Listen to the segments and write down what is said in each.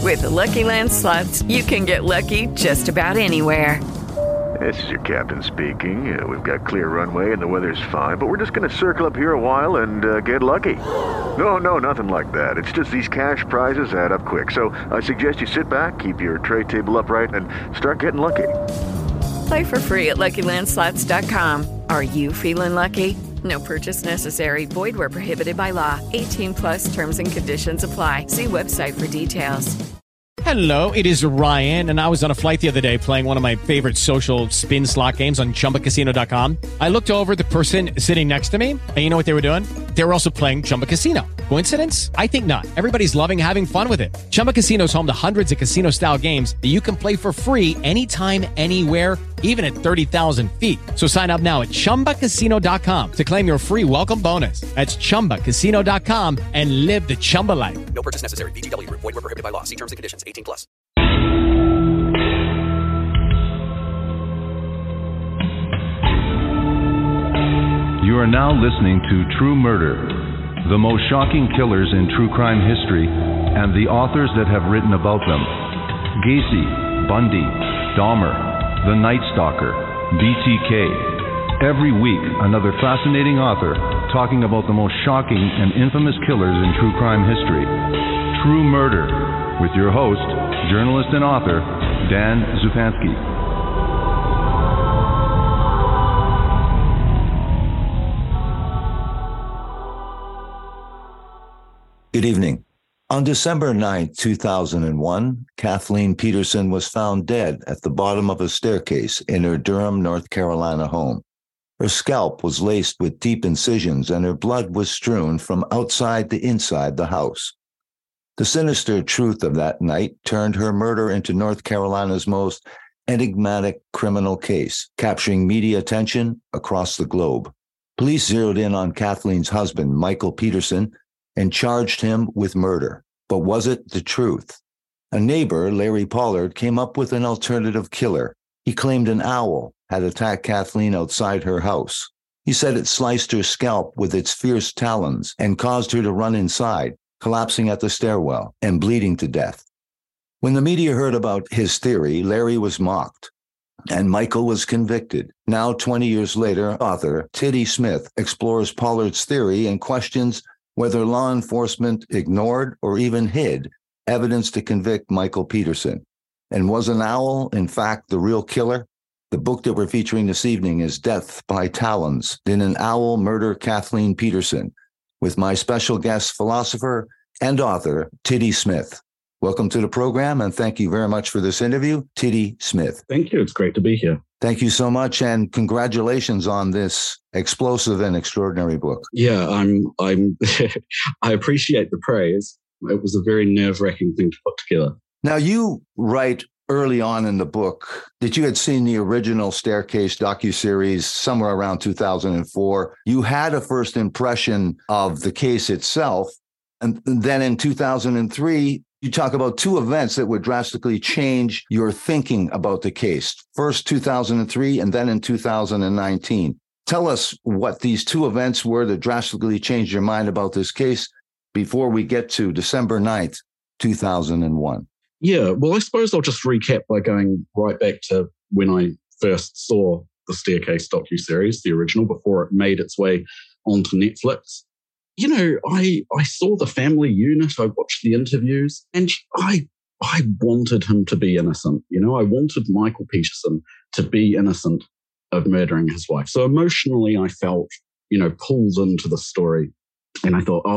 With the Lucky Land Slots, you can get lucky just about anywhere. This is your captain speaking. We've got clear runway and the weather's fine, but we're just going to circle up here a while and get lucky. No, nothing like that. It's just these cash prizes add up quick. So I suggest you sit back, keep your tray table upright, and start getting lucky. Play for free at LuckyLandSlots.com. Are you feeling lucky? No purchase necessary. Void where prohibited by law. 18 plus terms and conditions apply. See website for details. Hello, it is Ryan, and I was on a flight the other day playing one of my favorite social spin slot games on ChumbaCasino.com. I looked over at the person sitting next to me, and you know what they were doing? They were also playing Chumba Casino. Coincidence? I think not. Everybody's loving having fun with it. Chumba Casino is home to hundreds of casino-style games that you can play for free anytime, anywhere, even at 30,000 feet. So sign up now at ChumbaCasino.com to claim your free welcome bonus. That's ChumbaCasino.com and live the Chumba life. No purchase necessary. VGW. Void where prohibited by law. See terms and conditions. 18 plus. You are now listening to True Murder, the most shocking killers in true crime history, and the authors that have written about them. Gacy, Bundy, Dahmer, The Night Stalker, BTK. Every week, another fascinating author talking about the most shocking and infamous killers in true crime history. True Murder, with your host, journalist and author, Dan Zupansky. Good evening. On December 9, 2001, Kathleen Peterson was found dead at the bottom of a staircase in her Durham, North Carolina home. Her scalp was laced with deep incisions and her blood was strewn from outside to inside the house. The sinister truth of that night turned her murder into North Carolina's most enigmatic criminal case, capturing media attention across the globe. Police zeroed in on Kathleen's husband, Michael Peterson, and charged him with murder. But was it the truth? A neighbor, Larry Pollard, came up with an alternative killer. He claimed an owl had attacked Kathleen outside her house. He said it sliced her scalp with its fierce talons and caused her to run inside, collapsing at the stairwell and bleeding to death. When the media heard about his theory, Larry was mocked, and Michael was convicted. Now, 20 years later, author Tiddy Smith explores Pollard's theory and questions whether law enforcement ignored or even hid evidence to convict Michael Peterson. And was an owl, in fact, the real killer? The book that we're featuring this evening is Death by Talons: Did an Owl Murder Kathleen Peterson? With my special guest, philosopher and author, Tiddy Smith. Welcome to the program, and thank you very much for this interview, Tiddy Smith. Thank you. It's great to be here. Thank you so much, and congratulations on this explosive and extraordinary book. Yeah, I'm I appreciate the praise. It was a very nerve-wracking thing to put together. Now, you write early on in the book that you had seen the original Staircase docuseries somewhere around 2004. You had a first impression of the case itself, and then in 2003, you talk about two events that would drastically change your thinking about the case. First, 2003, and then in 2019. Tell us what these two events were that drastically changed your mind about this case before we get to December 9th, 2001. Yeah, well, I suppose I'll just recap by going right back to when I first saw the Staircase docuseries, the original, before it made its way onto Netflix. You know, I saw the family unit, I watched the interviews, and I wanted him to be innocent. You know, I wanted Michael Peterson to be innocent of murdering his wife. So emotionally, I felt, pulled into the story. And I thought,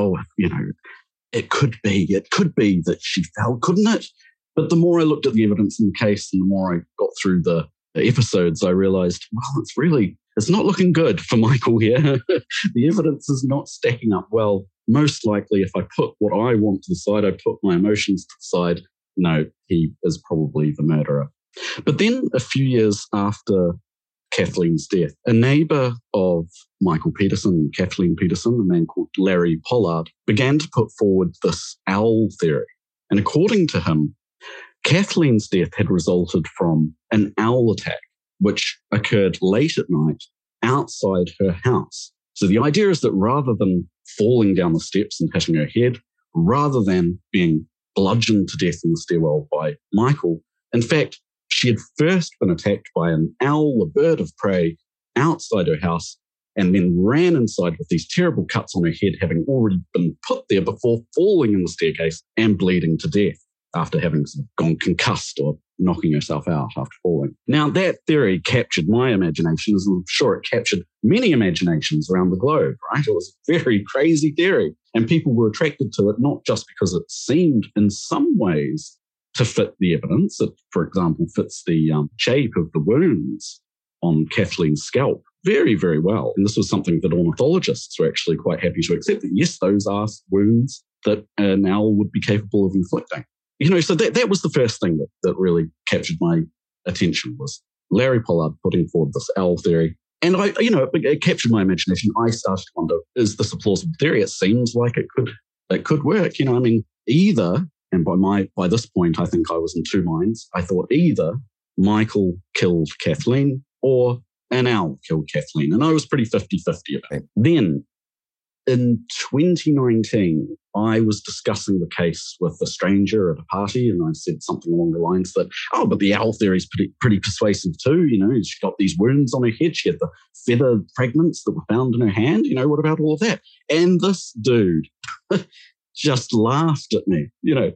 it could be that she fell, couldn't it? But the more I looked at the evidence in the case and the more I got through the episodes, I realized, well, it's not looking good for Michael here. The evidence is not stacking up well. Most likely, if I put what I want to the side, I put my emotions to the side, no, he is probably the murderer. But then a few years after Kathleen's death, a neighbor of Michael Peterson and Kathleen Peterson, a man called Larry Pollard, began to put forward this owl theory. And according to him, Kathleen's death had resulted from an owl attack, which occurred late at night outside her house. So the idea is that rather than falling down the steps and hitting her head, rather than being bludgeoned to death in the stairwell by Michael. In fact, she had first been attacked by an owl, a bird of prey, outside her house, and then ran inside with these terrible cuts on her head, having already been put there before falling in the staircase and bleeding to death after having sort of gone concussed or knocking herself out after falling. Now, that theory captured my imagination, as I'm sure it captured many imaginations around the globe, right? It was a very crazy theory, and people were attracted to it not just because it seemed in some ways to fit the evidence. It, for example, fits the shape of the wounds on Kathleen's scalp very, very well. And this was something that ornithologists were actually quite happy to accept, that yes, those are wounds that an owl would be capable of inflicting. You know, so that was the first thing that really captured my attention, was Larry Pollard putting forward this owl theory. And it captured my imagination. I started to wonder, is this a plausible theory? It seems like it could work. You know, I mean, either, and by this point, I think I was in two minds. I thought either Michael killed Kathleen or an owl killed Kathleen. And I was pretty 50-50 about it. Then, in 2019, I was discussing the case with a stranger at a party, and I said something along the lines that, but the owl theory is pretty persuasive too. You know, she got these wounds on her head. She had the feather fragments that were found in her hand. You know, what about all of that? And this dude just laughed at me. You know,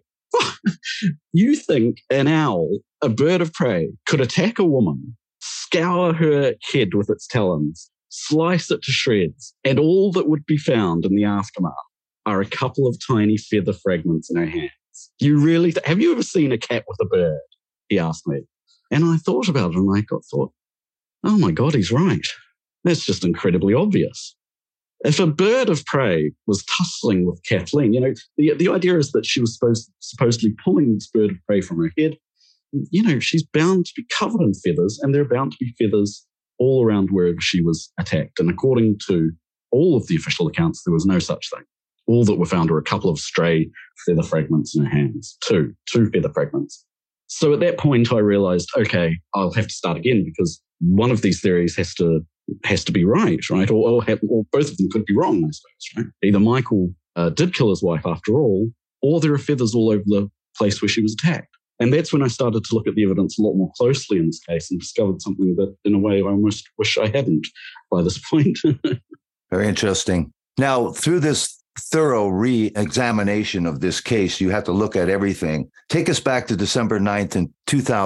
you think an owl, a bird of prey, could attack a woman, scour her head with its talons, slice it to shreds, and all that would be found in the aftermath are a couple of tiny feather fragments in her hands? You really have you ever seen a cat with a bird? He asked me. And I thought about it, and I thought, oh my God, he's right. That's just incredibly obvious. If a bird of prey was tussling with Kathleen, you know, the idea is that she was supposedly pulling this bird of prey from her head. You know, she's bound to be covered in feathers, and there are bound to be feathers all around wherever she was attacked. And according to all of the official accounts, there was no such thing. All that were found were a couple of stray feather fragments in her hands, two feather fragments. So at that point, I realized, okay, I'll have to start again, because one of these theories has to be right? Or both of them could be wrong, I suppose, right? Either Michael did kill his wife after all, or there are feathers all over the place where she was attacked. And that's when I started to look at the evidence a lot more closely in this case, and discovered something that, in a way, I almost wish I hadn't by this point. Very interesting. Now, through this thorough re-examination of this case, you have to look at everything. Take us back to December 9th in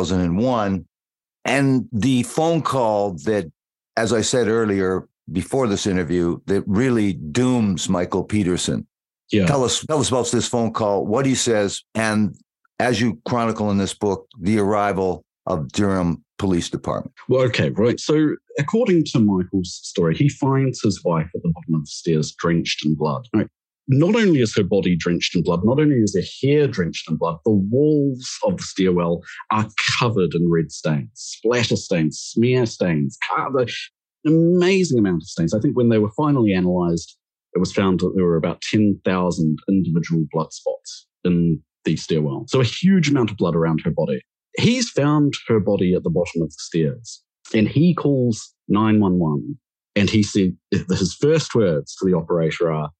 2001, and the phone call that, as I said earlier, before this interview, that really dooms Michael Peterson. Yeah. Tell us about this phone call, what he says, and as you chronicle in this book, the arrival of Durham Police Department. Well, okay, right. So according to Michael's story, he finds his wife at the bottom of the stairs drenched in blood. Right. Not only is her body drenched in blood, not only is her hair drenched in blood, the walls of the stairwell are covered in red stains, splatter stains, smear stains, an amazing amount of stains. I think when they were finally analysed, it was found that there were about 10,000 individual blood spots in the stairwell. So a huge amount of blood around her body. He's found her body at the bottom of the stairs, and he calls 911, and he said his first words to the operator are,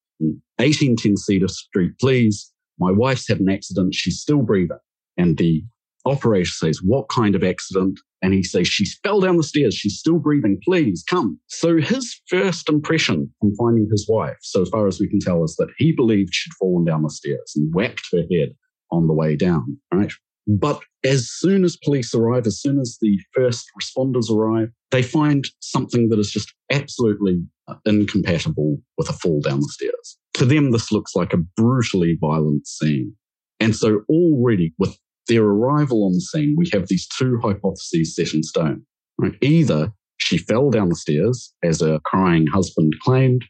1810 Cedar Street, please. My wife's had an accident. She's still breathing. And the operator says, what kind of accident? And he says, she fell down the stairs. She's still breathing. Please come. So his first impression from finding his wife, so as far as we can tell, is that he believed she'd fallen down the stairs and whacked her head on the way down, right? But as soon as police arrive, as soon as the first responders arrive, they find something that is just absolutely incompatible with a fall down the stairs. To them, this looks like a brutally violent scene. And so already with their arrival on the scene, we have these two hypotheses set in stone. Right? Either she fell down the stairs, as a crying husband claimed,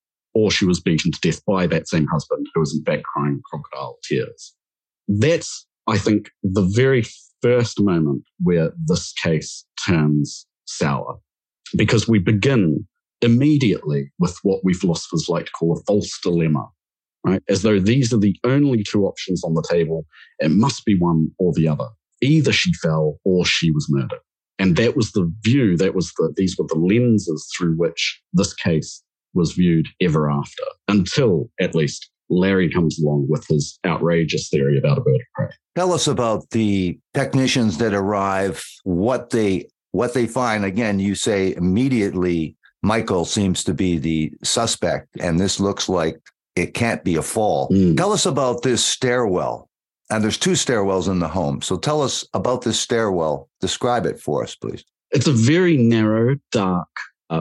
or she was beaten to death by that same husband, who was in fact crying crocodile tears. That's, I think, the very first moment where this case turns sour, because we begin immediately with what we philosophers like to call a false dilemma, right? As though these are the only two options on the table. It must be one or the other. Either she fell or she was murdered. And that was the view, these were the lenses through which this case was viewed ever after, until at least Larry comes along with his outrageous theory about a bird of prey. Tell us about the technicians that arrive, what they find. Again, you say immediately Michael seems to be the suspect, and this looks like it can't be a fall. Tell us about this stairwell. And there's 2 stairwells in the home. So tell us about this stairwell. Describe it for us, please. It's a very narrow, dark,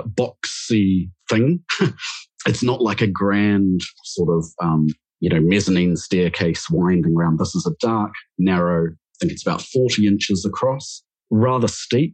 boxy thing. It's not like a grand sort of, mezzanine staircase winding around. This is a dark, narrow, I think it's about 40 inches across, rather steep,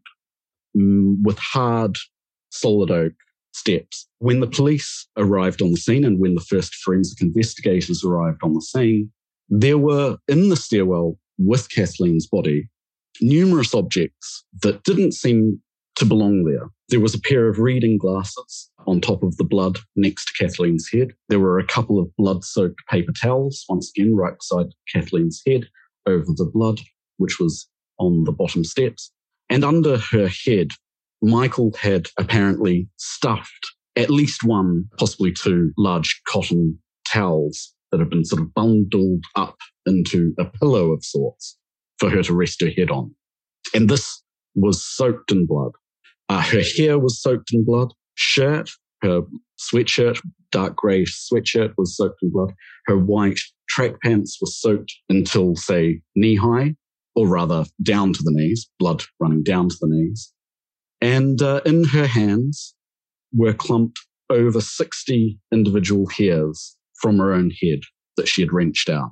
with hard, solid oak steps. When the police arrived on the scene and when the first forensic investigators arrived on the scene, there were in the stairwell with Kathleen's body numerous objects that didn't seem to belong there. There was a pair of reading glasses on top of the blood next to Kathleen's head. There were a couple of blood-soaked paper towels, once again right beside Kathleen's head, over the blood, which was on the bottom steps. And under her head, Michael had apparently stuffed at least 1, possibly 2 large cotton towels that had been sort of bundled up into a pillow of sorts for her to rest her head on. And this was soaked in blood. Her hair was soaked in blood. Her sweatshirt, dark grey sweatshirt was soaked in blood. Her white track pants were soaked until, say, knee-high, or rather down to the knees, blood running down to the knees. And in her hands were clumped over 60 individual hairs from her own head that she had wrenched out.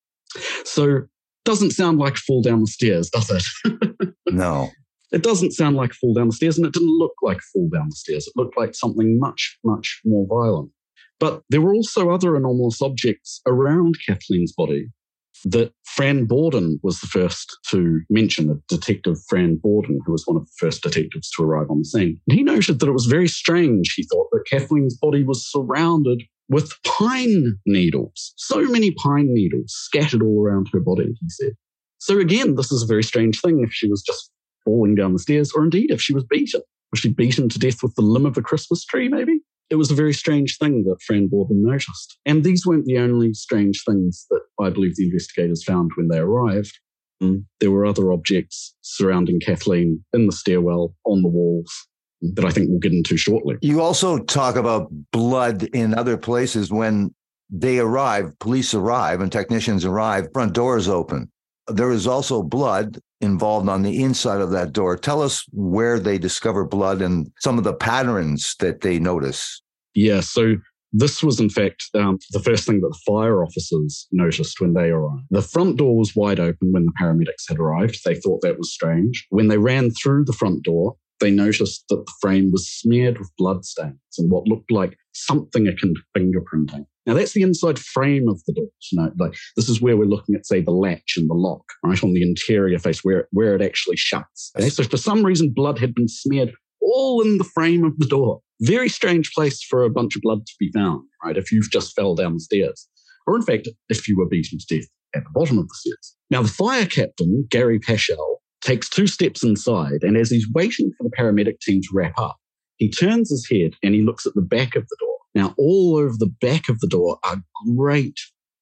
So, doesn't sound like a fall down the stairs, does it? No. It doesn't sound like a fall down the stairs, and it didn't look like a fall down the stairs. It looked like something much, much more violent. But there were also other anomalous objects around Kathleen's body that Fran Borden was the first to mention, the detective Fran Borden, who was one of the first detectives to arrive on the scene. And he noted that it was very strange, he thought, that Kathleen's body was surrounded with pine needles. So many pine needles scattered all around her body, he said. So again, this is a very strange thing if she was just falling down the stairs, or indeed if she was beaten. Was she beaten to death with the limb of a Christmas tree, maybe? It was a very strange thing that Fran Borden noticed. And these weren't the only strange things that I believe the investigators found when they arrived. There were other objects surrounding Kathleen in the stairwell, on the walls, that I think we'll get into shortly. You also talk about blood in other places. When they arrive, police arrive and technicians arrive, front door is open. There is also blood involved on the inside of that door. Tell us where they discover blood and some of the patterns that they notice. Yeah, so this was in fact the first thing that the fire officers noticed when they arrived. The front door was wide open when the paramedics had arrived. They thought that was strange. When they ran through the front door, they noticed that the frame was smeared with bloodstains and what looked like something akin to fingerprinting. Now, that's the inside frame of the door. You know, like this is where we're looking at, say, the latch and the lock, right, on the interior face where it actually shuts. Okay? So for some reason, blood had been smeared all in the frame of the door. Very strange place for a bunch of blood to be found, right, if you've just fell down the stairs. Or in fact, if you were beaten to death at the bottom of the stairs. Now, the fire captain, Gary Paschal, takes 2 steps inside, and as he's waiting for the paramedic team to wrap up, he turns his head and he looks at the back of the door. Now, all over the back of the door are great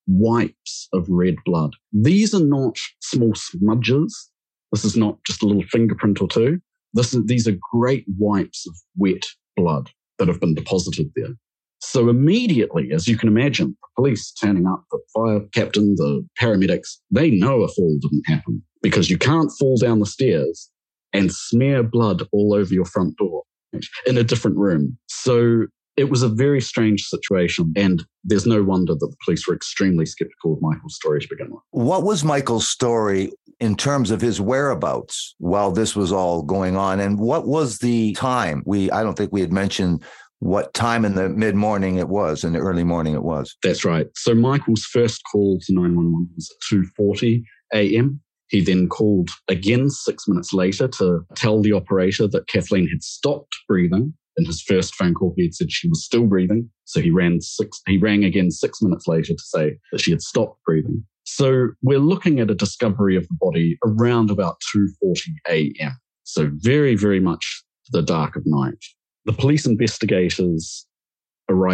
wipes of red blood. These are not small smudges. This is not just a little fingerprint or two. These are great wipes of wet blood that have been deposited there. So immediately, as you can imagine, the police turning up, the fire captain, the paramedics, they know a fall didn't happen because you can't fall down the stairs and smear blood all over your front door in a different room. So it was a very strange situation, and there's no wonder that the police were extremely skeptical of Michael's story to begin with. What was Michael's story in terms of his whereabouts while this was all going on? And what was the time? I don't think we had mentioned what time in the mid-morning it was, in the early morning it was. That's right. So Michael's first call to 911 was at 2:40 a.m. He then called again 6 minutes later to tell the operator that Kathleen had stopped breathing. In his first phone call, he had said she was still breathing. So he rang again 6 minutes later to say that she had stopped breathing. So we're looking at a discovery of the body around about 2:40 a.m. So very, very much the dark of night. The police investigators arrived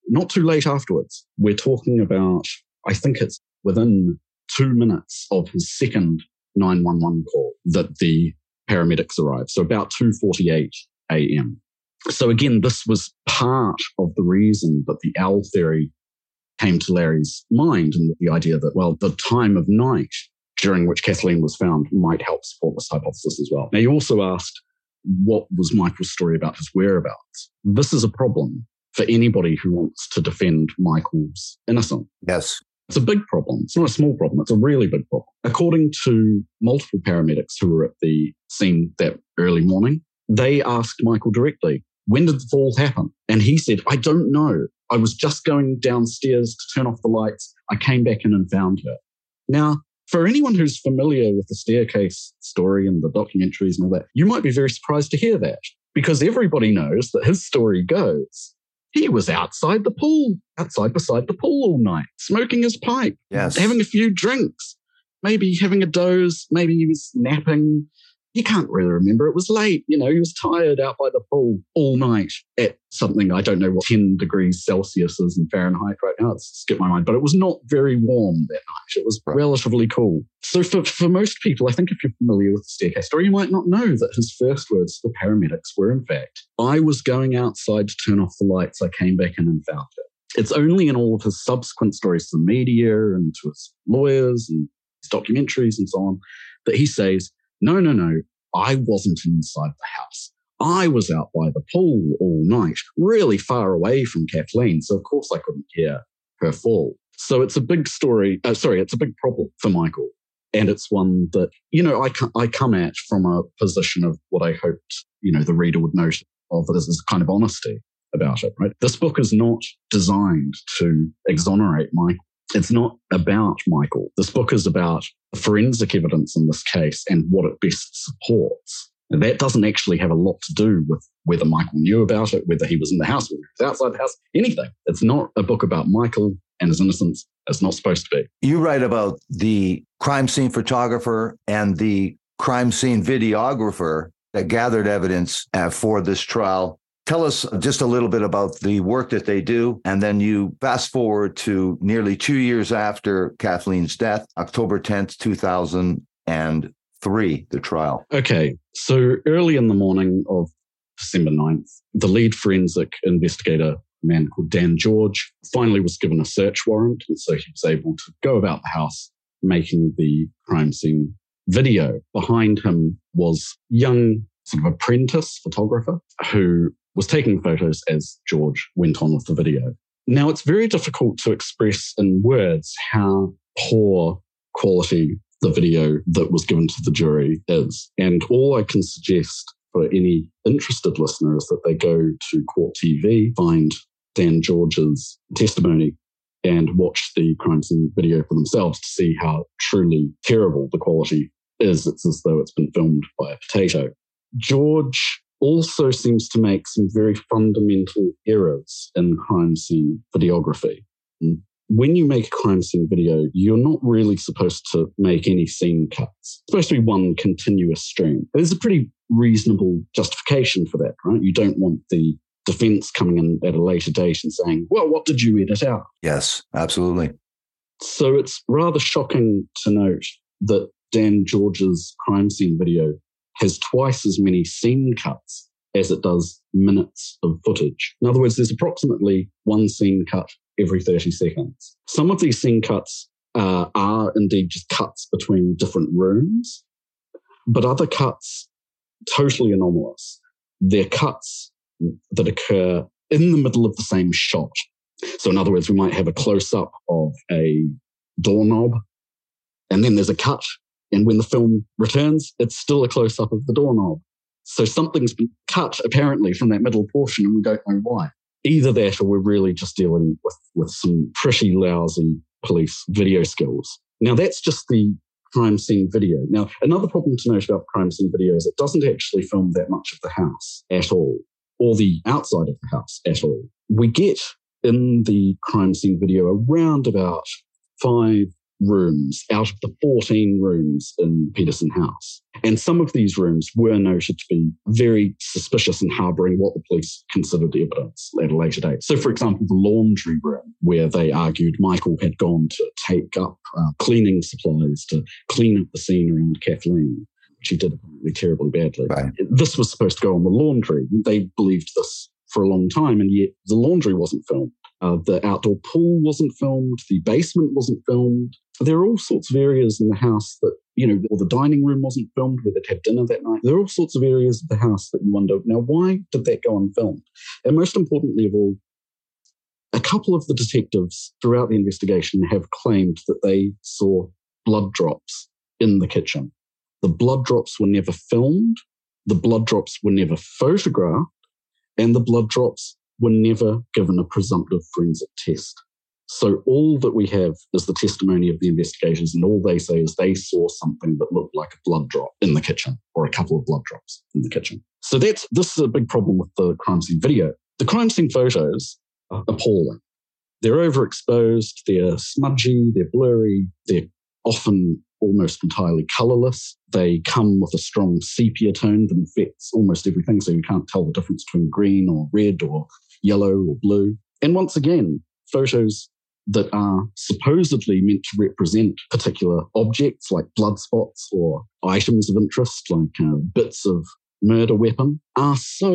not too late afterwards. We're talking about, I think it's within 2 minutes of his second 911 call that the paramedics arrived. So about 2:48 a.m. So again, this was part of the reason that the owl theory came to Larry's mind, and the idea that, well, the time of night during which Kathleen was found might help support this hypothesis as well. Now, you also asked, what was Michael's story about his whereabouts? This is a problem for anybody who wants to defend Michael's innocence. Yes. It's a big problem. It's not a small problem. It's a really big problem. According to multiple paramedics who were at the scene that early morning, they asked Michael directly, when did the fall happen? And he said, I don't know. I was just going downstairs to turn off the lights. I came back in and found her. Now, for anyone who's familiar with the staircase story and the documentaries and all that, you might be very surprised to hear that, because everybody knows that his story goes, he was outside the pool, outside beside the pool all night, smoking his pipe, having a few drinks, maybe having a doze, maybe he was napping. You can't really remember. It was late. He was tired out by the pool all night at something, I don't know what 10 degrees Celsius is in Fahrenheit right now. It's skipped my mind. But it was not very warm that night. It was relatively cool. So for most people, I think if you're familiar with the staircase story, you might not know that his first words to the paramedics were, in fact, I was going outside to turn off the lights. I came back in and found her. It's only in all of his subsequent stories to the media and to his lawyers and his documentaries and so on that he says, no, I wasn't inside the house. I was out by the pool all night, really far away from Kathleen. So, of course, I couldn't hear her fall. So it's a big story. It's a big problem for Michael. And it's one that, I come at from a position of what I hoped, the reader would note of it as a kind of honesty about it, right? This book is not designed to exonerate Michael. It's not about Michael. This book is about forensic evidence in this case and what it best supports. And that doesn't actually have a lot to do with whether Michael knew about it, whether he was in the house, whether he was outside the house, anything. It's not a book about Michael and his innocence. It's not supposed to be. You write about the crime scene photographer and the crime scene videographer that gathered evidence for this trial. Tell us just a little bit about the work that they do, and then you fast forward to nearly 2 years after Kathleen's death, October 10th, 2003, the trial. Okay, so early in the morning of December 9th, the lead forensic investigator, a man called Dan George, finally was given a search warrant, and so he was able to go about the house making the crime scene video. Behind him was young sort of apprentice photographer who was taking photos as George went on with the video. Now, it's very difficult to express in words how poor quality the video that was given to the jury is. And all I can suggest for any interested listener is that they go to Court TV, find Dan George's testimony, and watch the crime scene video for themselves to see how truly terrible the quality is. It's as though it's been filmed by a potato. George also seems to make some very fundamental errors in crime scene videography. When you make a crime scene video, you're not really supposed to make any scene cuts. It's supposed to be one continuous stream. There's a pretty reasonable justification for that, right? You don't want the defense coming in at a later date and saying, well, what did you edit out? Yes, absolutely. So it's rather shocking to note that Dan George's crime scene video has twice as many scene cuts as it does minutes of footage. In other words, there's approximately one scene cut every 30 seconds. Some of these scene cuts are indeed just cuts between different rooms, but other cuts, totally anomalous. They're cuts that occur in the middle of the same shot. So in other words, we might have a close-up of a doorknob, and then there's a cut. And when the film returns, it's still a close-up of the doorknob. So something's been cut, apparently, from that middle portion, and we don't know why. Either that or we're really just dealing with some pretty lousy police video skills. Now, that's just the crime scene video. Now, another problem to note about crime scene video is it doesn't actually film that much of the house at all, or the outside of the house at all. We get in the crime scene video around about 5 rooms out of the 14 rooms in Peterson House. And some of these rooms were noted to be very suspicious and harbouring what the police considered evidence at a later date. So, for example, the laundry room, where they argued Michael had gone to take up cleaning supplies to clean up the scene around Kathleen, which he did apparently terribly badly. Right. This was supposed to go on the laundry. They believed this for a long time, and yet the laundry wasn't filmed. The outdoor pool wasn't filmed. The basement wasn't filmed. There are all sorts of areas in the house that, or the dining room wasn't filmed where they'd have dinner that night. There are all sorts of areas of the house that you wonder, now, why did that go unfilmed? And most importantly of all, a couple of the detectives throughout the investigation have claimed that they saw blood drops in the kitchen. The blood drops were never filmed. The blood drops were never photographed. And the blood drops were never given a presumptive forensic test. So all that we have is the testimony of the investigators, and all they say is they saw something that looked like a blood drop in the kitchen, or a couple of blood drops in the kitchen. So this is a big problem with the crime scene video. The crime scene photos are appalling. They're overexposed, they're smudgy, they're blurry, they're often almost entirely colourless. They come with a strong sepia tone that infects almost everything, so you can't tell the difference between green or red or yellow or blue. And once again, photos that are supposedly meant to represent particular objects like blood spots or items of interest like bits of murder weapon are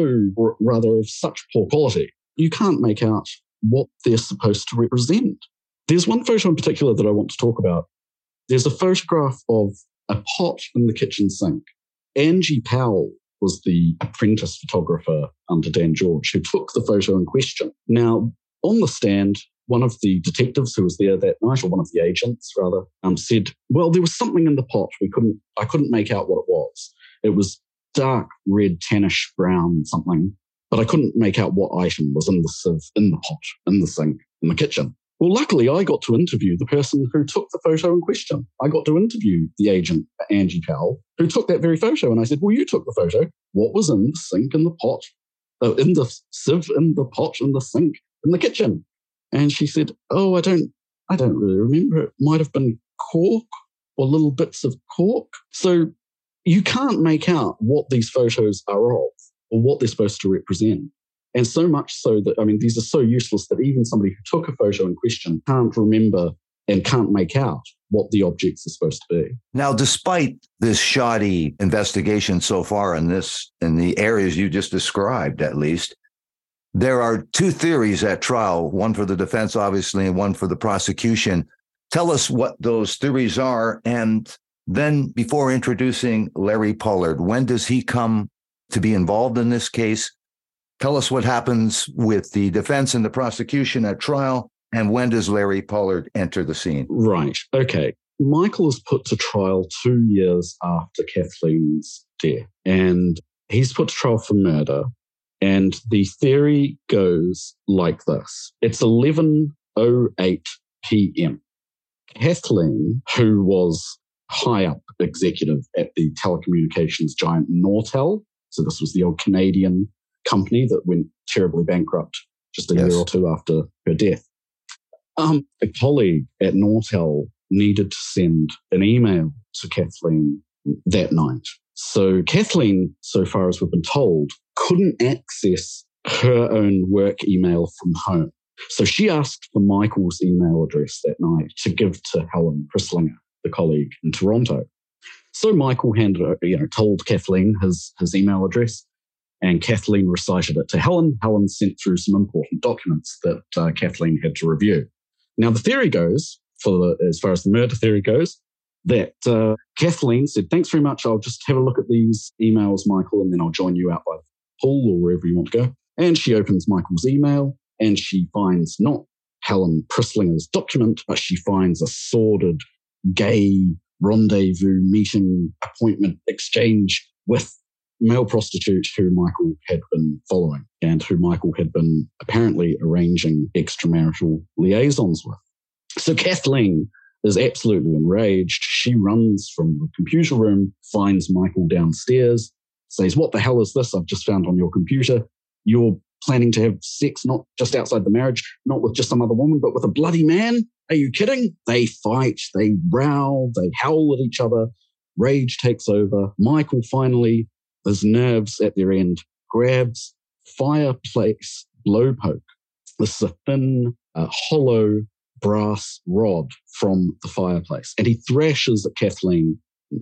or rather of such poor quality, you can't make out what they're supposed to represent. There's one photo in particular that I want to talk about. There's a photograph of a pot in the kitchen sink. Angie Powell was the apprentice photographer under Dan George who took the photo in question. Now, on the stand, one of the detectives who was there that night, or one of the agents rather, said, well, there was something in the pot. I couldn't make out what it was. It was dark red, tannish brown something, but I couldn't make out what item was in the sieve, in the pot, in the sink, in the kitchen. Well, luckily, I got to interview the person who took the photo in question. I got to interview the agent, Angie Powell, who took that very photo. And I said, well, you took the photo. What was in the sink, in the pot, in the sieve, in the pot, in the sink, in the kitchen? And she said, oh, I don't really remember. It might have been cork or little bits of cork. So you can't make out what these photos are of or what they're supposed to represent. And so much so that, these are so useless that even somebody who took a photo in question can't remember and can't make out what the objects are supposed to be. Now, despite this shoddy investigation so far in the areas you just described, at least, there are two theories at trial, one for the defense, obviously, and one for the prosecution. Tell us what those theories are. And then before introducing Larry Pollard, when does he come to be involved in this case? Tell us what happens with the defense and the prosecution at trial, and when does Larry Pollard enter the scene? Right. Okay. Michael is put to trial 2 years after Kathleen's death, and he's put to trial for murder. And the theory goes like this. It's 11:08 p.m. Kathleen, who was high up executive at the telecommunications giant Nortel, so this was the old Canadian company that went terribly bankrupt just a year or two after her death. A colleague at Nortel needed to send an email to Kathleen that night. So Kathleen, so far as we've been told, couldn't access her own work email from home. So she asked for Michael's email address that night to give to Helen Prislinger, the colleague in Toronto. So Michael told Kathleen his email address, and Kathleen recited it to Helen. Helen sent through some important documents that Kathleen had to review. Now, the theory goes, as far as the murder theory goes, that Kathleen said, thanks very much, I'll just have a look at these emails, Michael, and then I'll join you out by the pool or wherever you want to go. And she opens Michael's email, and she finds not Helen Prislinger's document, but she finds a sordid, gay rendezvous meeting appointment exchange with male prostitute who Michael had been following and who Michael had been apparently arranging extramarital liaisons with. So Kathleen is absolutely enraged. She runs from the computer room, finds Michael downstairs, says, what the hell is this I've just found on your computer? You're planning to have sex not just outside the marriage, not with just some other woman, but with a bloody man? Are you kidding? They fight, they row, they howl at each other. Rage takes over. Michael finally, his nerves at their end, grabs fireplace blowpoke. This is a thin, hollow brass rod from the fireplace. And he thrashes at Kathleen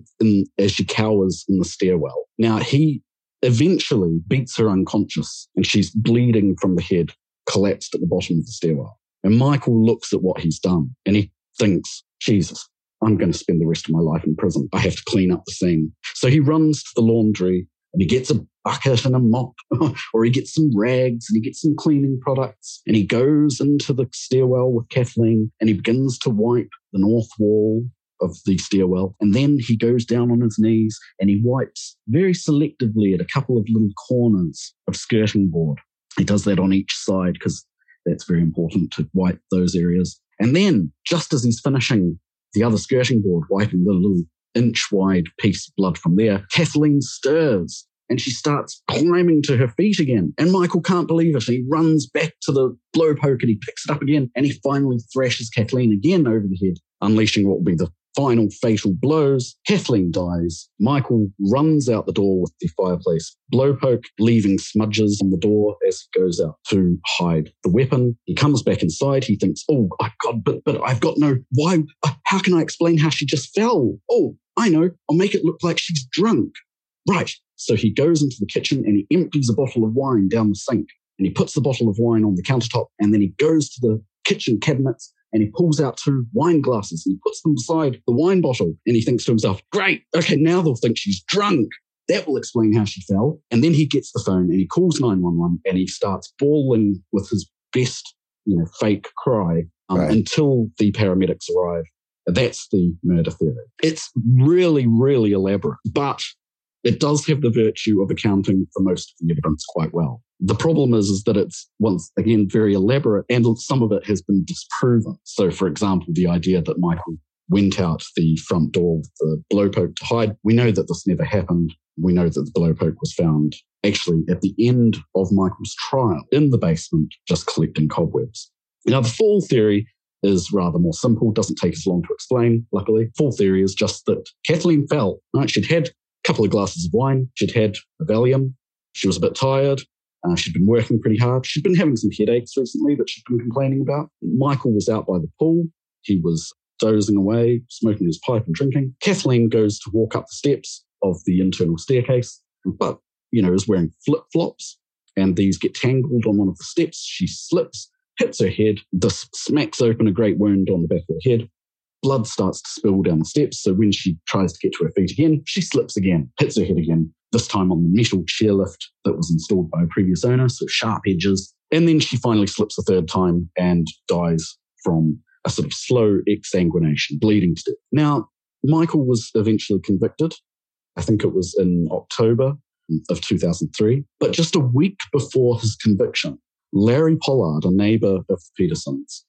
as she cowers in the stairwell. Now, he eventually beats her unconscious and she's bleeding from the head, collapsed at the bottom of the stairwell. And Michael looks at what he's done and he thinks, Jesus, I'm going to spend the rest of my life in prison. I have to clean up the scene. So he runs to the laundry and he gets a bucket and a mop, or he gets some rags and he gets some cleaning products, and he goes into the stairwell with Kathleen and he begins to wipe the north wall of the stairwell. And then he goes down on his knees and he wipes very selectively at a couple of little corners of skirting board. He does that on each side because that's very important to wipe those areas. And then, just as he's finishing the other skirting board, wiping the little inch-wide piece of blood from there, Kathleen stirs and she starts climbing to her feet again. And Michael can't believe it. He runs back to the blowpoke and he picks it up again and he finally thrashes Kathleen again over the head, unleashing what will be the final fatal blows. Kathleen dies. Michael runs out the door with the fireplace blowpoke, leaving smudges on the door as he goes out to hide the weapon. He comes back inside. He thinks, oh, God, but I've got no... Why? How can I explain how she just fell? Oh, I know. I'll make it look like she's drunk. Right. So he goes into the kitchen and he empties a bottle of wine down the sink and he puts the bottle of wine on the countertop and then he goes to the kitchen cabinets and he pulls out 2 wine glasses and he puts them beside the wine bottle and he thinks to himself, great, okay, now they'll think she's drunk. That will explain how she fell. And then he gets the phone and he calls 911 and he starts bawling with his best, fake cry until the paramedics arrive. That's the murder theory. It's really, really elaborate, but it does have the virtue of accounting for most of the evidence quite well. The problem is that it's, once again, very elaborate and some of it has been disproven. So, for example, the idea that Michael went out the front door with the blowpoke to hide, we know that this never happened. We know that the blowpoke was found actually at the end of Michael's trial in the basement, just collecting cobwebs. Now, the fall theory is rather more simple, doesn't take as long to explain, luckily. Fall theory is just that Kathleen fell, right? She'd had couple of glasses of wine. She'd had a Valium. She was a bit tired. She'd been working pretty hard. She'd been having some headaches recently that she'd been complaining about. Michael was out by the pool. He was dozing away, smoking his pipe and drinking. Kathleen goes to walk up the steps of the internal staircase, but, is wearing flip-flops, and these get tangled on one of the steps. She slips, hits her head. This smacks open a great wound on the back of her head. Blood starts to spill down the steps, so when she tries to get to her feet again, she slips again, hits her head again, this time on the metal chairlift that was installed by a previous owner, so sharp edges. And then she finally slips a third time and dies from a sort of slow exsanguination, bleeding to death. Now, Michael was eventually convicted. I think it was in October of 2003. But just a week before his conviction, Larry Pollard, a neighbor of Peterson's,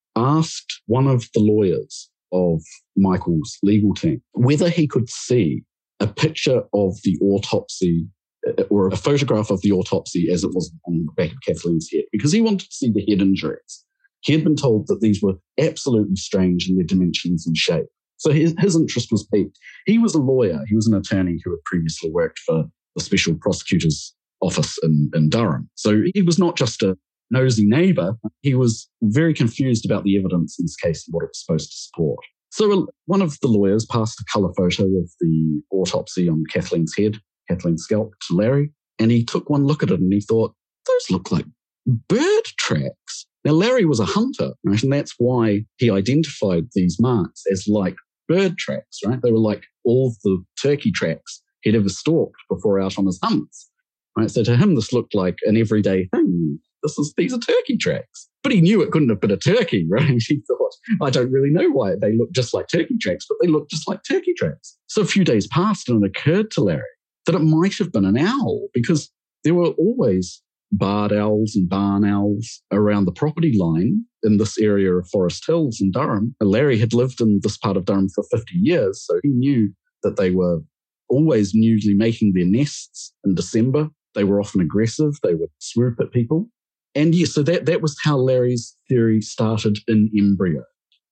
asked one of the lawyers of Michael's legal team whether he could see a picture of the autopsy or a photograph of the autopsy as it was on the back of Kathleen's head, because he wanted to see the head injuries. He had been told that these were absolutely strange in their dimensions and shape. So his interest was piqued. He was a lawyer. He was an attorney who had previously worked for the Special Prosecutor's Office in Durham. So he was not just a nosy neighbour. He was very confused about the evidence in this case and what it was supposed to support. So one of the lawyers passed a colour photo of the autopsy on Kathleen's head, Kathleen's scalp, to Larry, and he took one look at it and he thought, those look like bird tracks. Now, Larry was a hunter, right? And that's why he identified these marks as like bird tracks, right? They were like all the turkey tracks he'd ever stalked before out on his hunts, right? So to him, this looked like an everyday thing. These are turkey tracks. But he knew it couldn't have been a turkey, right? He thought, I don't really know why they look just like turkey tracks, but they look just like turkey tracks. So a few days passed and it occurred to Larry that it might have been an owl, because there were always barred owls and barn owls around the property line in this area of Forest Hills in Durham. And Larry had lived in this part of Durham for 50 years, so he knew that they were always newly making their nests in December. They were often aggressive. They would swoop at people. And yes, so that was how Larry's theory started in embryo.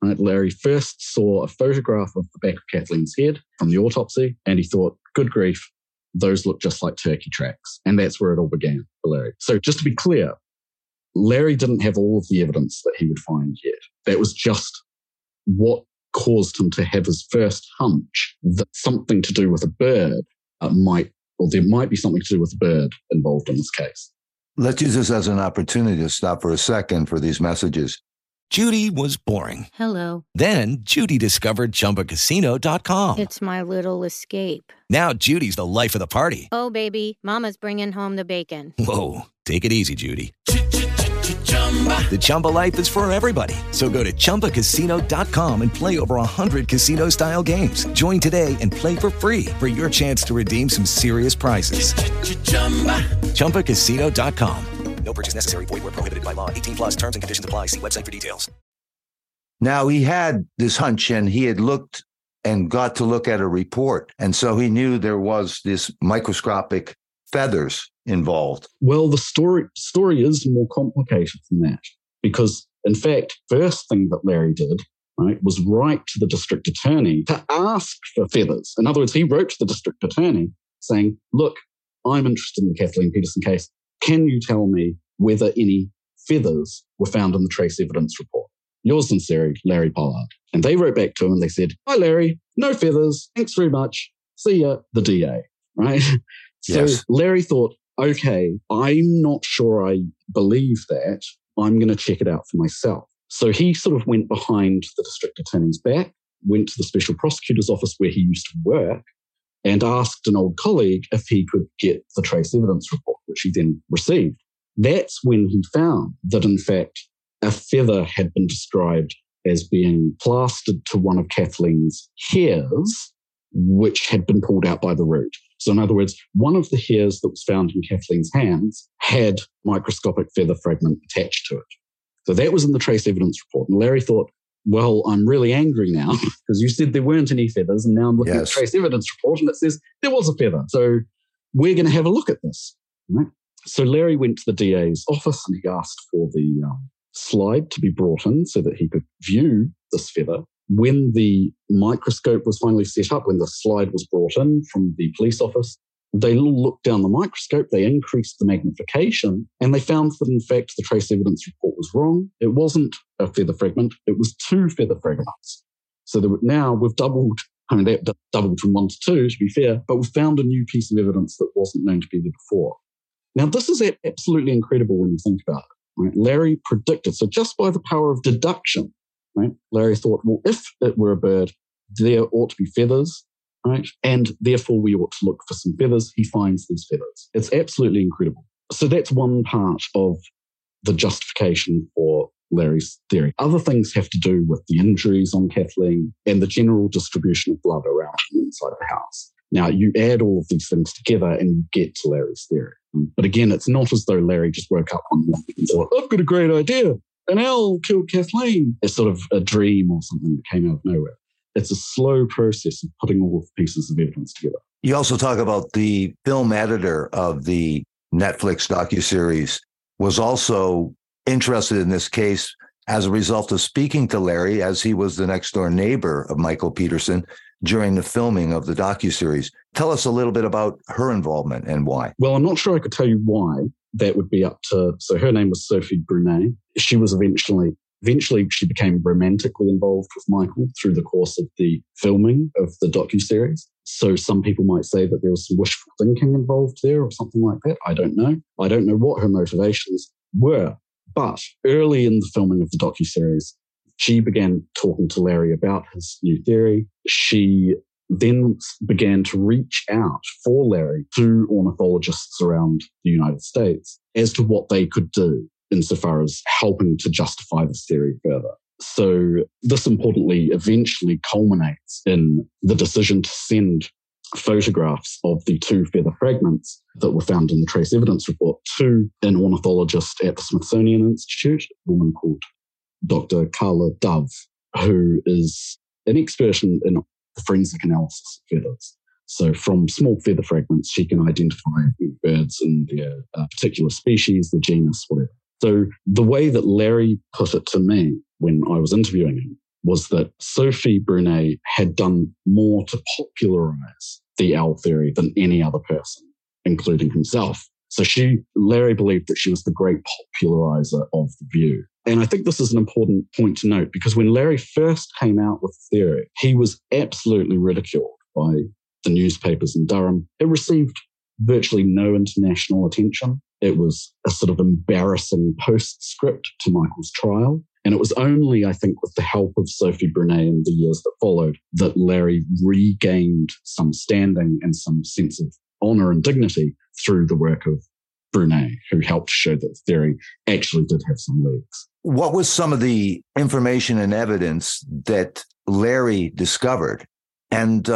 Right? Larry first saw a photograph of the back of Kathleen's head from the autopsy, and he thought, good grief, those look just like turkey tracks. And that's where it all began for Larry. So just to be clear, Larry didn't have all of the evidence that he would find yet. That was just what caused him to have his first hunch that something to do with a bird there might be something to do with a bird involved in this case. Let's use this as an opportunity to stop for a second for these messages. Judy was boring. Hello. Then Judy discovered ChumbaCasino.com. It's my little escape. Now Judy's the life of the party. Oh, baby, mama's bringing home the bacon. Whoa, take it easy, Judy. The Chumba life is for everybody. So go to ChumbaCasino.com and play over 100 casino-style games. Join today and play for free for your chance to redeem some serious prizes. ChumbaCasino.com. No purchase necessary. Void where prohibited by law. 18 plus terms and conditions apply. See website for details. Now, he had this hunch, and he had looked and got to look at a report. And so he knew there was this microscopic feathers involved. Well, the story is more complicated than that, because, in fact, first thing that Larry did, right, was write to the district attorney to ask for feathers. In other words, he wrote to the district attorney saying, look, I'm interested in the Kathleen Peterson case. Can you tell me whether any feathers were found in the trace evidence report? Yours sincerely, Larry Pollard. And they wrote back to him and they said, hi, Larry, no feathers. Thanks very much. See ya, the DA, right? So yes. Larry thought, okay, I'm not sure I believe that. I'm going to check it out for myself. So he sort of went behind the district attorney's back, went to the special prosecutor's office where he used to work, and asked an old colleague if he could get the trace evidence report, which he then received. That's when he found that, in fact, a feather had been described as being plastered to one of Kathleen's hairs, which had been pulled out by the root. So in other words, one of the hairs that was found in Kathleen's hands had microscopic feather fragment attached to it. So that was in the trace evidence report. And Larry thought, well, I'm really angry now because you said there weren't any feathers, and now I'm looking at the trace evidence report and it says there was a feather. So we're going to have a look at this. Right? So Larry went to the DA's office and he asked for the slide to be brought in so that he could view this feather. When the microscope was finally set up, when the slide was brought in from the police office, they looked down the microscope, they increased the magnification, and they found that, in fact, the trace evidence report was wrong. It wasn't a feather fragment, it was 2 feather fragments. So now we've doubled, that doubled from 1 to 2, to be fair, but we've found a new piece of evidence that wasn't known to be there before. Now, this is absolutely incredible when you think about it. Right? Larry predicted, so just by the power of deduction, right? Larry thought, well, if it were a bird, there ought to be feathers, right? And therefore we ought to look for some feathers. He finds these feathers. It's absolutely incredible. So that's one part of the justification for Larry's theory. Other things have to do with the injuries on Kathleen and the general distribution of blood around inside the house. Now, you add all of these things together and you get to Larry's theory. But again, it's not as though Larry just woke up one morning and thought, I've got a great idea. An owl killed Kathleen. It's sort of a dream or something that came out of nowhere. It's a slow process of putting all of the pieces of evidence together. You also talk about the film editor of the Netflix docuseries was also interested in this case as a result of speaking to Larry, as he was the next door neighbor of Michael Peterson during the filming of the docuseries. Tell us a little bit about her involvement and why. Well, I'm not sure I could tell you why. That would be up to, so her name was Sophie Brunet. She was eventually she became romantically involved with Michael through the course of the filming of the docuseries. So some people might say that there was some wishful thinking involved there or something like that. I don't know. I don't know what her motivations were. But early in the filming of the docuseries, she began talking to Larry about his new theory. She then began to reach out for Larry to ornithologists around the United States as to what they could do insofar as helping to justify this theory further. So this importantly eventually culminates in the decision to send photographs of the 2 feather fragments that were found in the trace evidence report to an ornithologist at the Smithsonian Institute, a woman called Dr. Carla Dove, who is an expert in the forensic analysis of feathers. So from small feather fragments, she can identify birds and their particular species, the genus, whatever. So the way that Larry put it to me when I was interviewing him was that Sophie Brunet had done more to popularize the owl theory than any other person, including himself. So Larry believed that she was the great popularizer of the view. And I think this is an important point to note, because when Larry first came out with the theory, he was absolutely ridiculed by the newspapers in Durham. It received virtually no international attention. It was a sort of embarrassing postscript to Michael's trial. And it was only, I think, with the help of Sophie Brunet in the years that followed, that Larry regained some standing and some sense of honor and dignity through the work of Brunet, who helped show that the theory actually did have some legs. What was some of the information and evidence that Larry discovered? And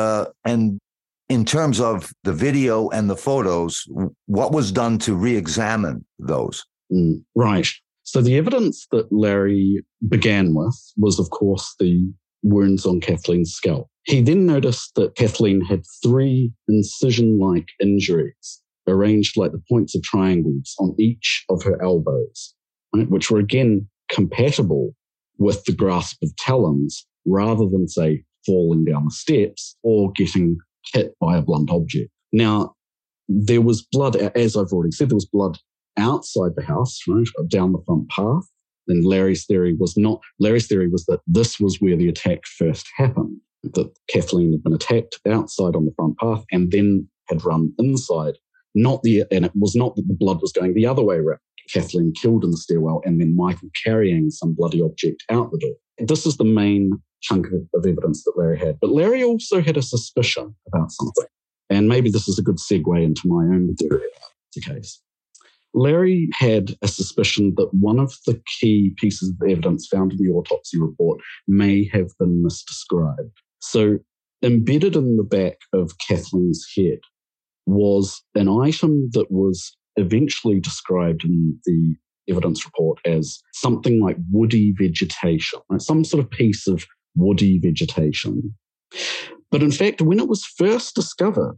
in terms of the video and the photos, what was done to re-examine those? Right. So the evidence that Larry began with was, of course, the wounds on Kathleen's scalp. He then noticed that Kathleen had 3 incision-like injuries arranged like the points of triangles on each of her elbows, right, which were again compatible with the grasp of talons rather than, say, falling down the steps or getting hit by a blunt object. Now, there was blood, as I've already said, there was blood outside the house, right, down the front path. And Larry's theory was that this was where the attack first happened, that Kathleen had been attacked outside on the front path and then had run inside. And it was not that the blood was going the other way around. Kathleen killed in the stairwell and then Michael carrying some bloody object out the door. This is the main chunk of evidence that Larry had. But Larry also had a suspicion about something. And maybe this is a good segue into my own theory about the case. Larry had a suspicion that one of the key pieces of evidence found in the autopsy report may have been misdescribed. So embedded in the back of Kathleen's head was an item that was eventually described in the evidence report as something like woody vegetation, right? Some sort of piece of woody vegetation. But in fact, when it was first discovered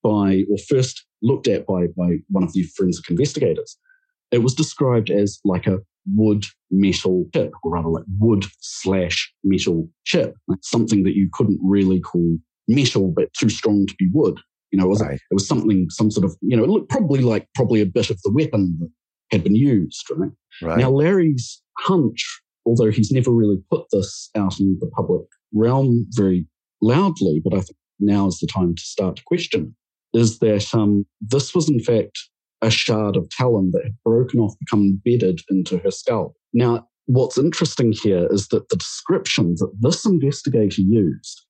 first looked at by one of the forensic investigators, it was described as like a wood metal chip, or rather like wood/metal chip, like something that you couldn't really call metal, but too strong to be wood. It was something, some sort of, it looked probably a bit of the weapon that had been used, right? Now, Larry's hunch, although he's never really put this out in the public realm very loudly, but I think now is the time to start to question, is that this was in fact a shard of talon that had broken off, become embedded into her skull. Now, what's interesting here is that the description that this investigator used,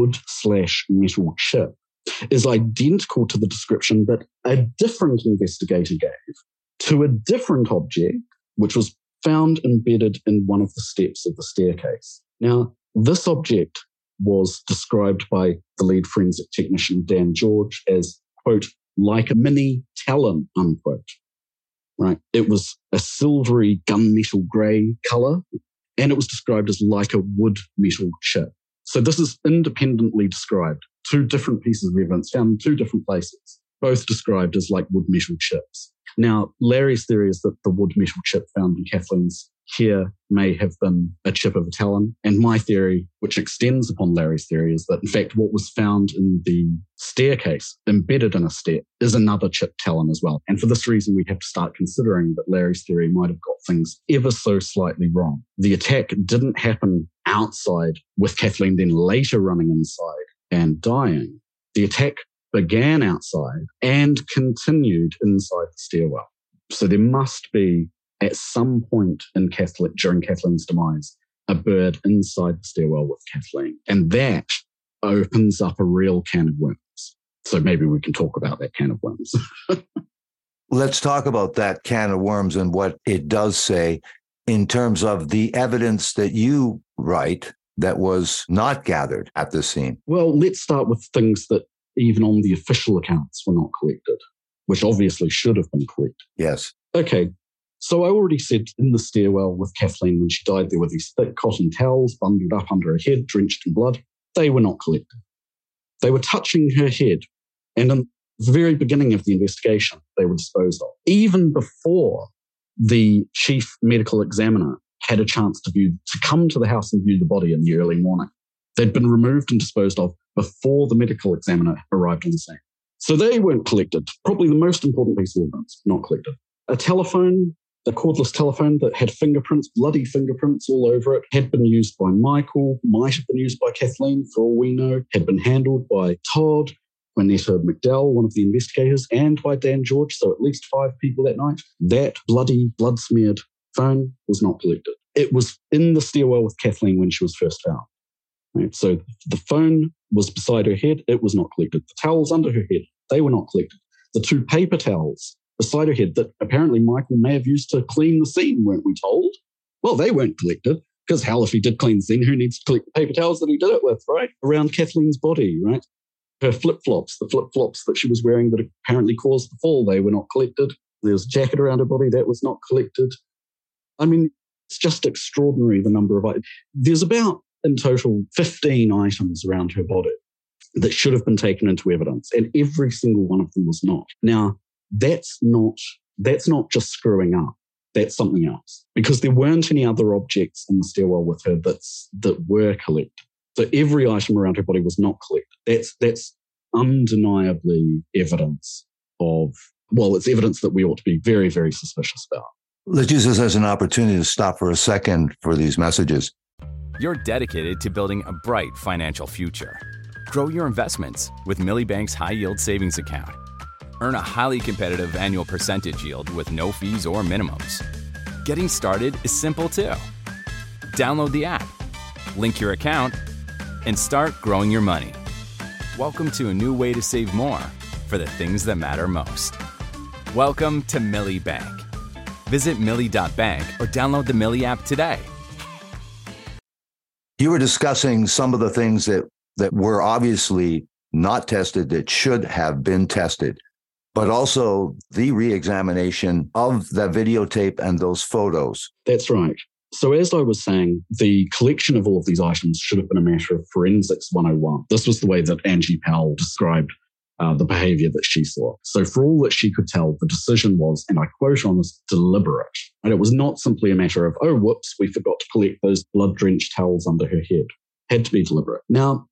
wood/metal chip, is identical to the description that a different investigator gave to a different object, which was found embedded in one of the steps of the staircase. Now, this object was described by the lead forensic technician, Dan George, as, quote, like a mini talon, unquote, right? It was a silvery gunmetal grey colour, and it was described as like a wood metal chip. So this is independently described. 2 different pieces of evidence found in 2 different places, both described as like wood metal chips. Now, Larry's theory is that the wood metal chip found in Kathleen's hair may have been a chip of a talon. And my theory, which extends upon Larry's theory, is that in fact what was found in the staircase, embedded in a step, is another chip talon as well. And for this reason, we have to start considering that Larry's theory might have got things ever so slightly wrong. The attack didn't happen outside, with Kathleen then later running inside and dying. The attack began outside and continued inside the stairwell. So there must be, at some point during Kathleen's demise, a bird inside the stairwell with Kathleen. And that opens up a real can of worms. So maybe we can talk about that can of worms. Let's talk about that can of worms and what it does say in terms of the evidence that you write that was not gathered at the scene. Well, let's start with things that even on the official accounts were not collected, which obviously should have been collected. Yes. Okay. So I already said in the stairwell with Kathleen when she died, there were these thick cotton towels bundled up under her head, drenched in blood. They were not collected. They were touching her head. And in the very beginning of the investigation, they were disposed of. Even before the chief medical examiner had a chance to come to the house and view the body in the early morning. They'd been removed and disposed of before the medical examiner arrived on the scene. So they weren't collected. Probably the most important piece of evidence, not collected. A telephone, a cordless telephone that had fingerprints, bloody fingerprints all over it, had been used by Michael, might have been used by Kathleen for all we know, had been handled by Todd, Juanetta McDowell, one of the investigators, and by Dan George, so at least 5 people that night. That bloody, blood-smeared phone was not collected. It was in the stairwell with Kathleen when she was first found. Right? So the phone was beside her head. It was not collected. The towels under her head, they were not collected. The 2 paper towels beside her head that apparently Michael may have used to clean the scene, weren't we told? Well, they weren't collected, because hell, if he did clean the scene, who needs to collect the paper towels that he did it with, right? Around Kathleen's body, right? Her flip-flops, the flip-flops that she was wearing that apparently caused the fall, they were not collected. There was a jacket around her body, that was not collected. I mean, it's just extraordinary, the number of items. There's about, in total, 15 items around her body that should have been taken into evidence, and every single one of them was not. Now, that's not just screwing up. That's something else, because there weren't any other objects in the stairwell with her that were collected. So every item around her body was not collected. That's undeniably evidence it's evidence that we ought to be very, very suspicious about. Let's use this as an opportunity to stop for a second for these messages. You're dedicated to building a bright financial future. Grow your investments with Millie Bank's high-yield savings account. Earn a highly competitive annual percentage yield with no fees or minimums. Getting started is simple too. Download the app, link your account, and start growing your money. Welcome to a new way to save more for the things that matter most. Welcome to Millie Bank. Visit Millie.bank or download the Millie app today. You were discussing some of the things that were obviously not tested that should have been tested, but also the re-examination of the videotape and those photos. That's right. So as I was saying, the collection of all of these items should have been a matter of forensics 101. This was the way that Angie Powell described the behavior that she saw. So for all that she could tell, the decision was, and I quote on this, deliberate. And it was not simply a matter of, oh, whoops, we forgot to collect those blood-drenched towels under her head. Had to be deliberate. Now,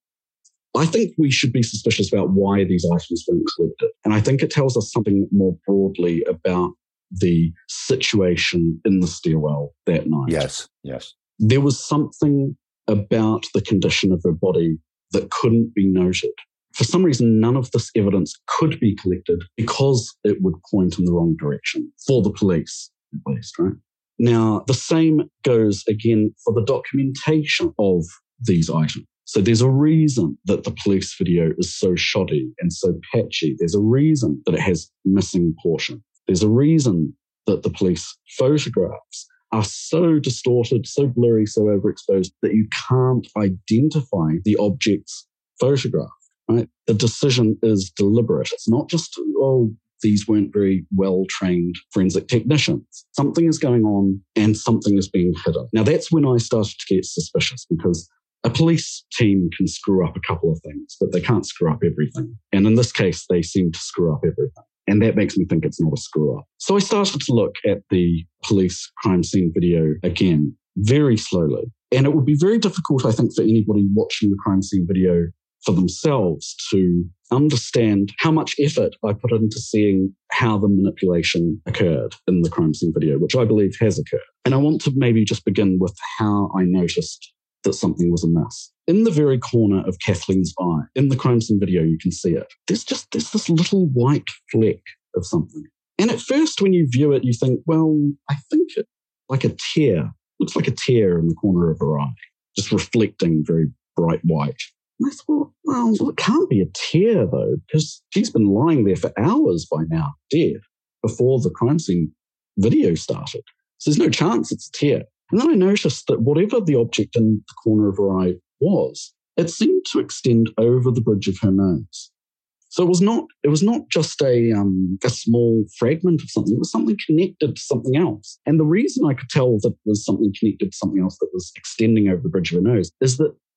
I think we should be suspicious about why these items weren't collected. And I think it tells us something more broadly about the situation in the stairwell that night. Yes. There was something about the condition of her body that couldn't be noted. For some reason, none of this evidence could be collected because it would point in the wrong direction for the police, at least, right? Now, the same goes again for the documentation of these items. So there's a reason that the police video is so shoddy and so patchy. There's a reason that it has missing portions. There's a reason that the police photographs are so distorted, so blurry, so overexposed that you can't identify the objects photographed, right? The decision is deliberate. It's not just, these weren't very well-trained forensic technicians. Something is going on and something is being hidden. Now, that's when I started to get suspicious, because a police team can screw up a couple of things, but they can't screw up everything. And in this case, they seem to screw up everything. And that makes me think it's not a screw up. So I started to look at the police crime scene video again, very slowly. And it would be very difficult, I think, for anybody watching the crime scene video for themselves to understand how much effort I put into seeing how the manipulation occurred in the crime scene video, which I believe has occurred. And I want to maybe just begin with how I noticed that something was amiss. In the very corner of Kathleen's eye, in the crime scene video, you can see it. There's this little white fleck of something. And at first, when you view it, you think, well, I think it's like a tear. Looks like a tear in the corner of her eye, just reflecting very bright white. And I thought, well, it can't be a tear, though, because she's been lying there for hours by now, dead, before the crime scene video started. So there's no chance it's a tear. And then I noticed that whatever the object in the corner of her eye was, it seemed to extend over the bridge of her nose. So it was not just a small fragment of something. It was something connected to something else. And the reason I could tell that it was something connected to something else that was extending over the bridge of her nose is that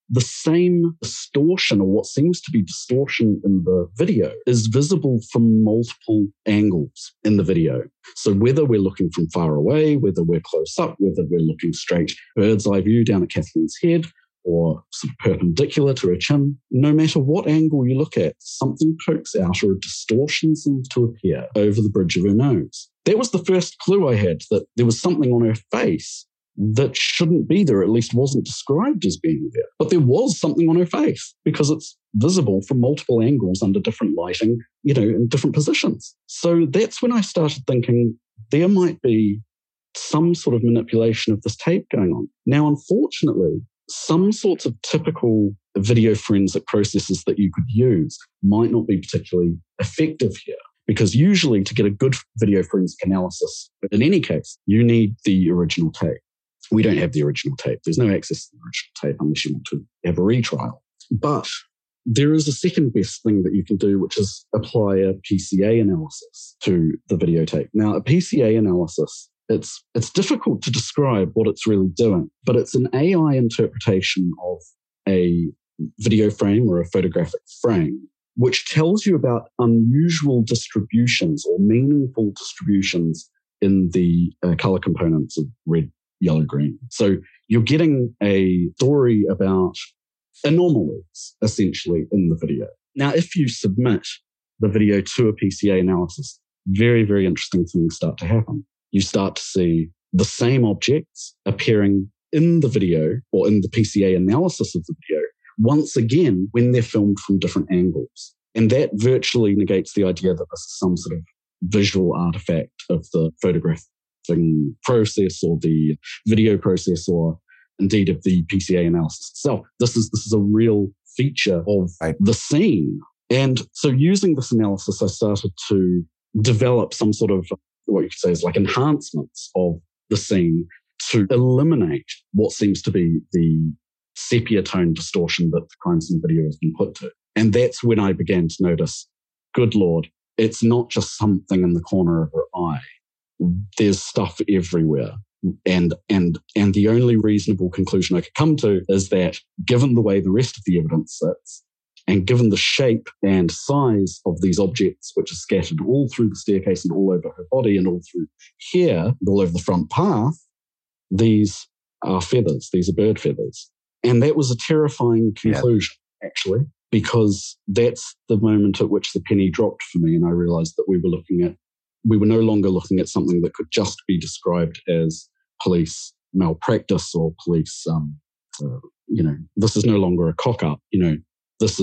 the same distortion, or what seems to be distortion in the video, is visible from multiple angles in the video. So whether we're looking from far away, whether we're close up, whether we're looking straight bird's eye view down at Kathleen's head, or sort of perpendicular to her chin, no matter what angle you look at, something pokes out or a distortion seems to appear over the bridge of her nose. That was the first clue I had, that there was something on her face that shouldn't be there, at least wasn't described as being there. But there was something on her face because it's visible from multiple angles under different lighting, in different positions. So that's when I started thinking there might be some sort of manipulation of this tape going on. Now, unfortunately, some sorts of typical video forensic processes that you could use might not be particularly effective here. Because usually to get a good video forensic analysis, in any case, you need the original tape. We don't have the original tape. There's no access to the original tape unless you want to have a retrial. But there is a second best thing that you can do, which is apply a PCA analysis to the videotape. Now, a PCA analysis, it's difficult to describe what it's really doing, but it's an AI interpretation of a video frame or a photographic frame, which tells you about unusual distributions or meaningful distributions in the color components of red, yellow, green. So you're getting a story about anomalies, essentially, in the video. Now, if you submit the video to a PCA analysis, very, very interesting things start to happen. You start to see the same objects appearing in the video or in the PCA analysis of the video once again when they're filmed from different angles. And that virtually negates the idea that this is some sort of visual artifact of the photographing process or the video process or indeed of the PCA analysis itself. This is a real feature of the scene. And so using this analysis, I started to develop some sort of what you could say is like enhancements of the scene to eliminate what seems to be the sepia tone distortion that the crime scene video has been put to. And that's when I began to notice, good Lord, it's not just something in the corner of her eye. There's stuff everywhere. And the only reasonable conclusion I could come to is that given the way the rest of the evidence sits, and given the shape and size of these objects, which are scattered all through the staircase and all over her body and all through here, and all over the front path, these are feathers. These are bird feathers. And that was a terrifying conclusion, actually, because that's the moment at which the penny dropped for me. And I realized that we were no longer looking at something that could just be described as police malpractice or police, this is no longer a cock-up, This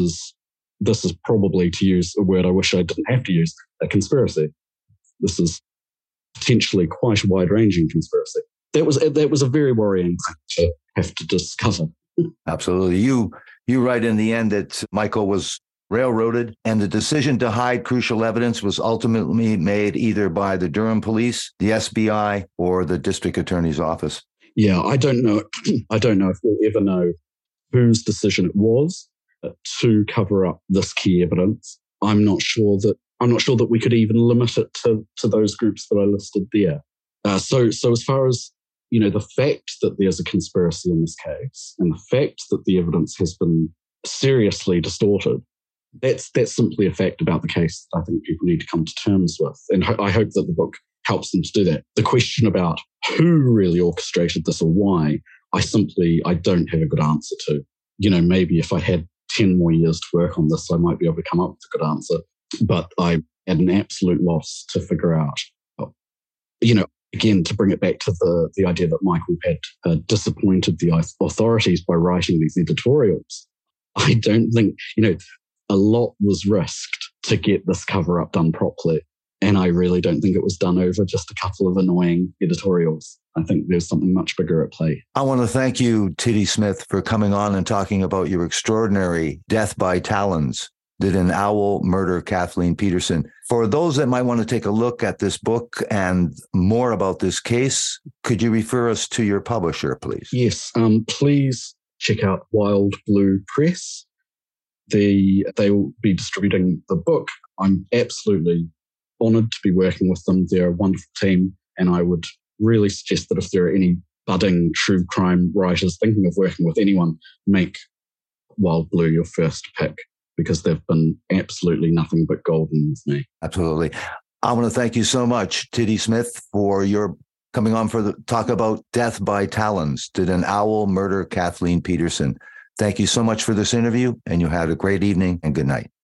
is probably, to use a word I wish I didn't have to use, a conspiracy. This is potentially quite a wide-ranging conspiracy. That was a very worrying thing to have to discover. Absolutely. You write in the end that Michael was railroaded, and the decision to hide crucial evidence was ultimately made either by the Durham police, the SBI, or the district attorney's office. Yeah, I don't know. I don't know if we'll ever know whose decision it was to cover up this key evidence. I'm not sure that we could even limit it to those groups that I listed there. So as far as the fact that there's a conspiracy in this case, and the fact that the evidence has been seriously distorted, that's simply a fact about the case that I think people need to come to terms with. And I hope that the book helps them to do that. The question about who really orchestrated this or why, I don't have a good answer to. Maybe if I had 10 more years to work on this, I might be able to come up with a good answer. But I'm at an absolute loss to figure out, again, to bring it back to the idea that Michael had disappointed the authorities by writing these editorials. I don't think, a lot was risked to get this cover-up done properly. And I really don't think it was done over just a couple of annoying editorials. I think there's something much bigger at play. I want to thank you, T.D. Smith, for coming on and talking about your extraordinary Death by Talons. Did an owl murder Kathleen Peterson? For those that might want to take a look at this book and more about this case, could you refer us to your publisher, please? Yes, please check out Wild Blue Press. They will be distributing the book. I'm absolutely honored to be working with them. They're a wonderful team, and I would really suggest that if there are any budding true crime writers thinking of working with anyone, make Wild Blue your first pick, because they've been absolutely nothing but golden with me. Absolutely. I want to thank you so much, Tiddy Smith, for your coming on for the talk about Death by Talons. Did an owl murder Kathleen Peterson? Thank you so much for this interview, and you had a great evening and good night.